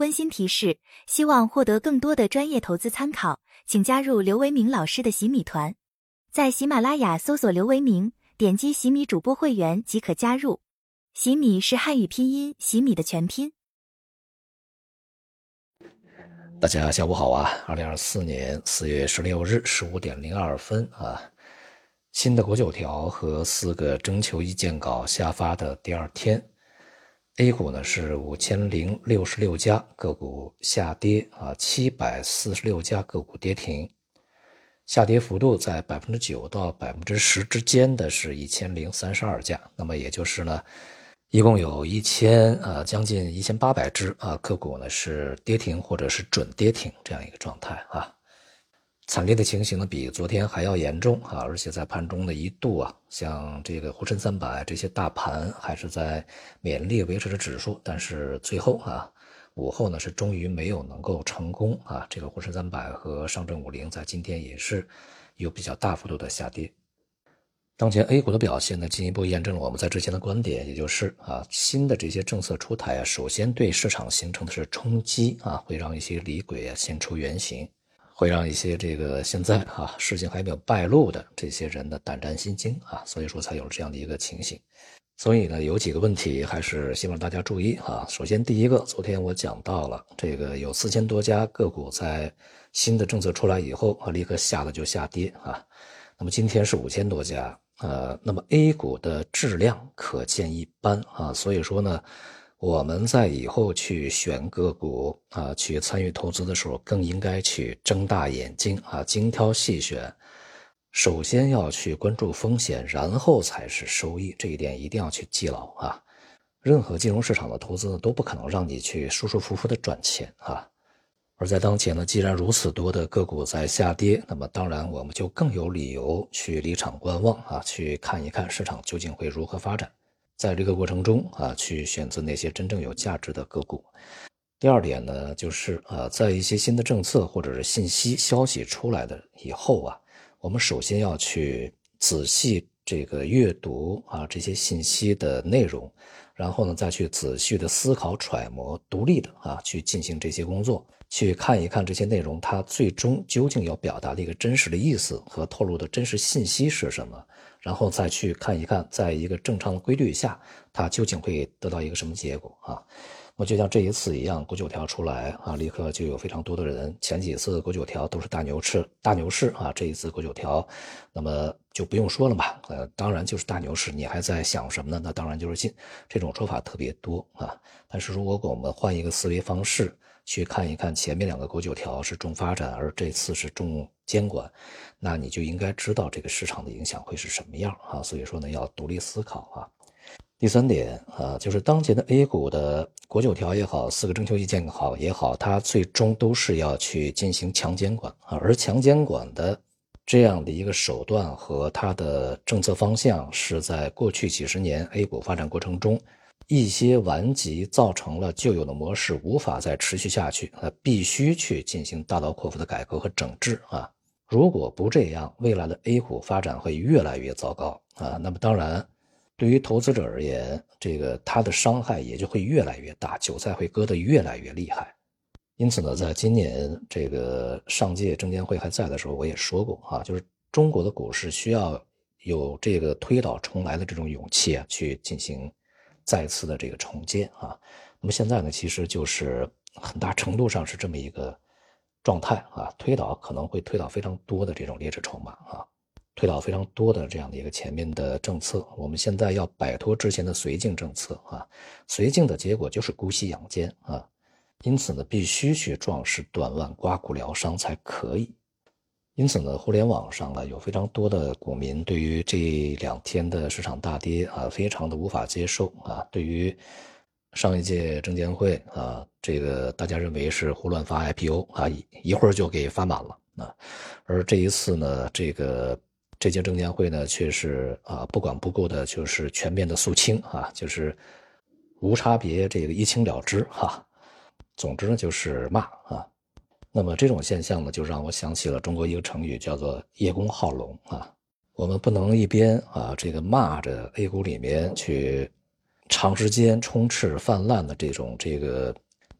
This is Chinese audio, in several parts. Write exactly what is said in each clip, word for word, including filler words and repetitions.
温馨提示：希望获得更多的专业投资参考，请加入刘维明老师的洗米团。在喜马拉雅搜索刘维明，点击洗米主播会员即可加入。洗米是汉语拼音洗米的全拼。 大家下午好啊！二零二四年四月十六日十五点零二分啊，新的国九条和四个征求意见稿下发的第二天 ，A 股呢是五千零六十六家个股下跌啊，七百四十六家个股跌停，下跌幅度在百分之九到百分之十之间的是一千零三十二家，那么也就是呢。一共有一千呃将近一千八百只啊个股呢是跌停或者是准跌停这样一个状态啊，惨烈的情形呢比昨天还要严重啊，而且在盘中的一度啊，像这个沪深三百这些大盘还是在勉力维持着指数，但是最后啊午后呢是终于没有能够成功啊，这个沪深三百和上证五零在今天也是有比较大幅度的下跌。当前 A 股的表现呢，进一步验证了我们在之前的观点，也就是啊，新的这些政策出台啊，首先对市场形成的是冲击啊，会让一些离轨啊现出原形，会让一些这个现在啊事情还没有败露的这些人呢胆战心惊啊，所以说才有这样的一个情形。所以呢，有几个问题还是希望大家注意啊。首先，第一个，昨天我讲到了这个有四千多家个股在新的政策出来以后啊，立刻下了就下跌啊。那么今天是五千多家。呃，那么 A 股的质量可见一斑啊，所以说呢，我们在以后去选个股啊，去参与投资的时候，更应该去睁大眼睛啊，精挑细选。首先要去关注风险，然后才是收益，这一点一定要去记牢啊。任何金融市场的投资呢，都不可能让你去舒舒服服的赚钱啊。而在当前呢，既然如此多的个股在下跌，那么当然我们就更有理由去离场观望啊，去看一看市场究竟会如何发展，在这个过程中啊，去选择那些真正有价值的个股。第二点呢，就是啊，在一些新的政策或者是信息消息出来的以后啊，我们首先要去仔细这个阅读啊这些信息的内容，然后呢再去仔细的思考揣摩，独立的啊去进行这些工作。去看一看这些内容它最终究竟要表达的一个真实的意思和透露的真实信息是什么，然后再去看一看在一个正常的规律下它究竟会得到一个什么结果啊。那么就像这一次一样，国九条出来啊，立刻就有非常多的人，前几次国九条都是大牛市大牛市啊，这一次国九条那么就不用说了吧，呃，当然就是大牛市，你还在想什么呢？那当然就是进，这种说法特别多啊。但是如果我们换一个思维方式去看一看，前面两个国九条是重发展，而这次是重监管，那你就应该知道这个市场的影响会是什么样啊。所以说呢，要独立思考啊。第三点啊，就是当前的 A 股的国九条也好，四个征求意见好也好，它最终都是要去进行强监管啊，而强监管的这样的一个手段和它的政策方向，是在过去几十年 A 股发展过程中一些顽疾造成了旧有的模式无法再持续下去，那必须去进行大刀阔斧的改革和整治啊。如果不这样，未来的 A 股发展会越来越糟糕啊。那么当然，对于投资者而言，这个它的伤害也就会越来越大，韭菜会割得越来越厉害。因此呢，在今年这个上届证监会还在的时候，我也说过啊，就是中国的股市需要有这个推倒重来的这种勇气啊，去进行再次的这个重建啊。那么现在呢，其实就是很大程度上是这么一个状态啊，推倒可能会推倒非常多的这种劣质筹码啊。推倒非常多的这样的一个前面的政策，我们现在要摆脱之前的绥靖政策啊，绥靖的结果就是姑息养奸啊，因此呢，必须去壮士断腕、刮骨疗伤才可以。因此呢，互联网上啊有非常多的股民对于这两天的市场大跌啊，非常的无法接受啊，对于上一届证监会啊，这个大家认为是胡乱发 I P O 啊，一会儿就给发满了啊，而这一次呢，这个。这届证监会呢，却是啊不管不顾的，就是全面的肃清啊，就是无差别这个一清了之哈、啊。总之呢，就是骂啊。那么这种现象呢，就让我想起了中国一个成语，叫做叶公好龙啊。我们不能一边啊这个骂着 A 股里面去长时间充斥泛滥的这种这个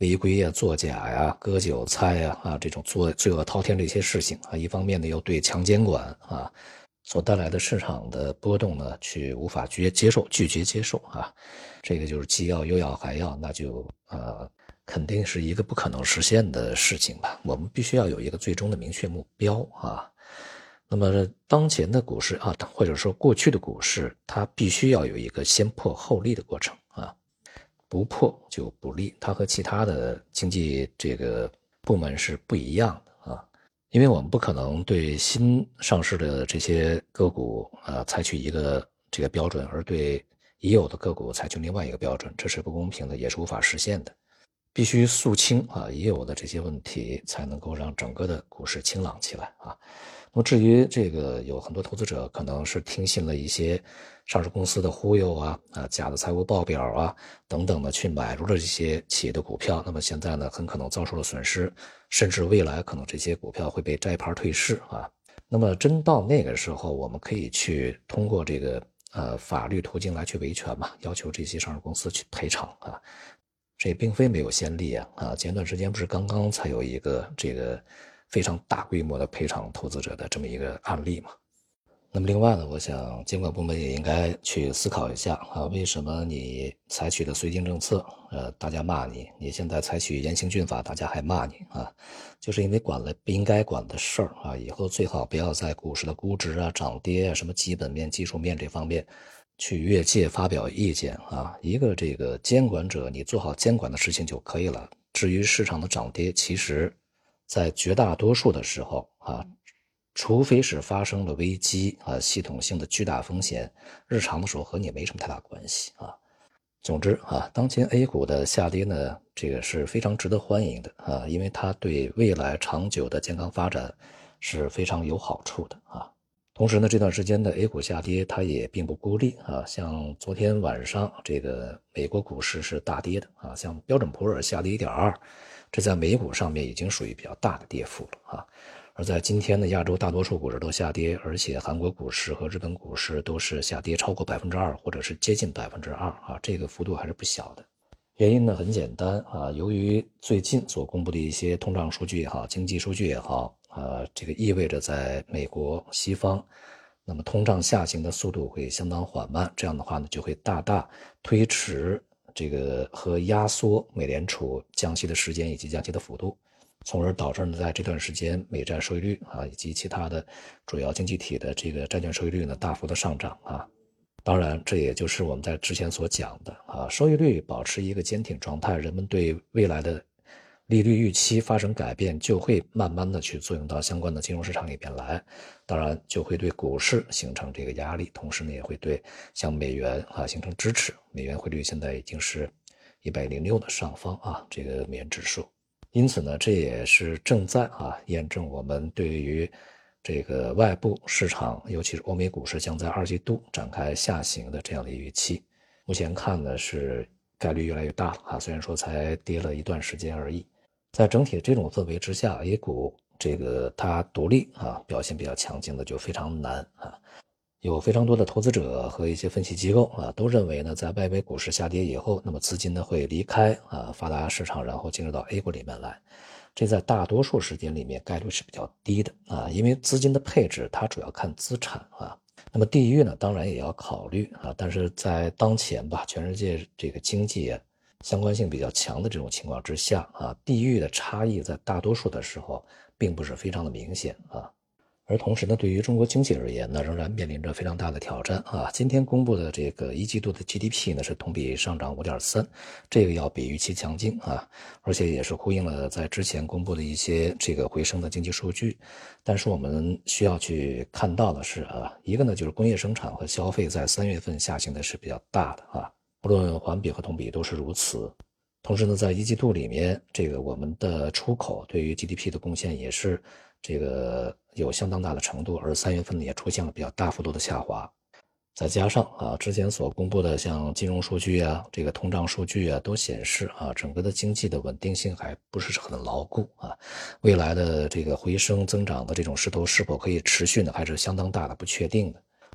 违规呀、作假呀、割韭菜呀啊这种做罪恶滔天这些事情啊，一方面呢又对强监管啊所带来的市场的波动呢，去无法接接受、拒绝接受啊，这个就是既要又要还要，那就呃肯定是一个不可能实现的事情吧。我们必须要有一个最终的明确目标啊。那么当前的股市啊，或者说过去的股市，它必须要有一个先破后立的过程啊，不破就不立，它和其他的经济这个部门是不一样的啊。因为我们不可能对新上市的这些个股啊采取一个这个标准，而对已有的个股采取另外一个标准，这是不公平的，也是无法实现的。必须肃清啊已有的这些问题，才能够让整个的股市清朗起来啊。那么至于这个有很多投资者可能是听信了一些上市公司的忽悠啊啊假的财务报表啊等等的去买入了这些企业的股票，那么现在呢很可能遭受了损失，甚至未来可能这些股票会被摘牌退市啊。那么真到那个时候，我们可以去通过这个呃法律途径来去维权嘛，要求这些上市公司去赔偿啊。这并非没有先例啊啊！前段时间不是刚刚才有一个这个非常大规模的赔偿投资者的这么一个案例嘛？那么另外呢，我想监管部门也应该去思考一下啊，为什么你采取的绥靖政策，呃，大家骂你；你现在采取严刑峻法，大家还骂你啊？就是因为管了不应该管的事儿啊，以后最好不要在股市的估值啊、涨跌啊、什么基本面、技术面这方面去越界发表意见啊。一个这个监管者，你做好监管的事情就可以了。至于市场的涨跌，其实在绝大多数的时候啊，除非是发生了危机啊，系统性的巨大风险，日常的时候和你没什么太大关系啊。总之啊，当前 A 股的下跌呢，这个是非常值得欢迎的啊，因为它对未来长久的健康发展是非常有好处的啊。同时呢，这段时间的 A 股下跌，它也并不孤立啊。像昨天晚上这个美国股市是大跌的啊，像标准普尔下跌 一点二， 这在美股上面已经属于比较大的跌幅了啊。而在今天的亚洲大多数股市都下跌，而且韩国股市和日本股市都是下跌超过 百分之二 或者是接近 百分之二 啊，这个幅度还是不小的。原因呢很简单啊，由于最近所公布的一些通胀数据也好，经济数据也好啊，这个意味着在美国西方，那么通胀下行的速度会相当缓慢，这样的话呢，就会大大推迟这个和压缩美联储降息的时间以及降息的幅度，从而导致呢，在这段时间美债收益率啊以及其他的主要经济体的这个债券收益率呢大幅的上涨啊。当然，这也就是我们在之前所讲的啊，收益率保持一个坚挺状态，人们对未来的利率预期发生改变，就会慢慢的去作用到相关的金融市场里边来，当然就会对股市形成这个压力，同时呢也会对像美元啊形成支持。美元汇率现在已经是一百零六的上方啊，这个美元指数。因此呢，这也是正在啊验证我们对于这个外部市场，尤其是欧美股市将在二季度展开下行的这样的预期。目前看呢是概率越来越大了啊，虽然说才跌了一段时间而已。在整体这种氛围之下 ，A 股这个它独立啊表现比较强劲的就非常难啊。有非常多的投资者和一些分析机构啊，都认为呢，在外围股市下跌以后，那么资金呢会离开啊发达市场，然后进入到 A 股里面来。这在大多数时间里面概率是比较低的啊，因为资金的配置它主要看资产啊。那么地域呢，当然也要考虑啊，但是在当前吧，全世界这个经济相关性比较强的这种情况之下啊，地域的差异在大多数的时候并不是非常的明显啊。而同时呢，对于中国经济而言呢，仍然面临着非常大的挑战啊。今天公布的这个一季度的 G D P 呢是同比上涨 五点三， 这个要比预期强劲啊，而且也是呼应了在之前公布的一些这个回升的经济数据。但是我们需要去看到的是啊，一个呢就是工业生产和消费在三月份下行的是比较大的啊，不论环比和同比都是如此。同时呢，在一季度里面，这个我们的出口对于 G D P 的贡献也是这个有相当大的程度，而三月份也出现了比较大幅度的下滑。再加上啊，之前所公布的像金融数据啊，这个通胀数据啊，都显示啊，整个的经济的稳定性还不是很牢固啊。未来的这个回升增长的这种势头是否可以持续呢，还是相当大的不确定的。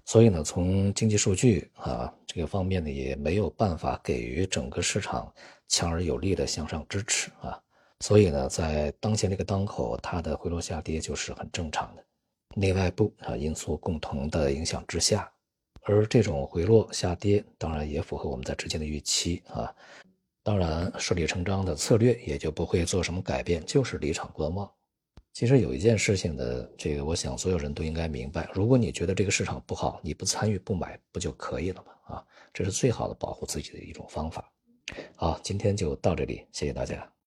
所以呢，从经济数据啊这个方面呢，也没有办法给予整个市场强而有力的向上支持啊。所以呢，在当前这个当口，它的回落下跌就是很正常的，内外部啊因素共同的影响之下，而这种回落下跌，当然也符合我们在之前的预期啊。当然，顺理成章的策略也就不会做什么改变，就是离场观望。其实有一件事情呢，这个我想所有人都应该明白，如果你觉得这个市场不好，你不参与不买不就可以了吗？啊，这是最好的保护自己的一种方法。好，今天就到这里，谢谢大家。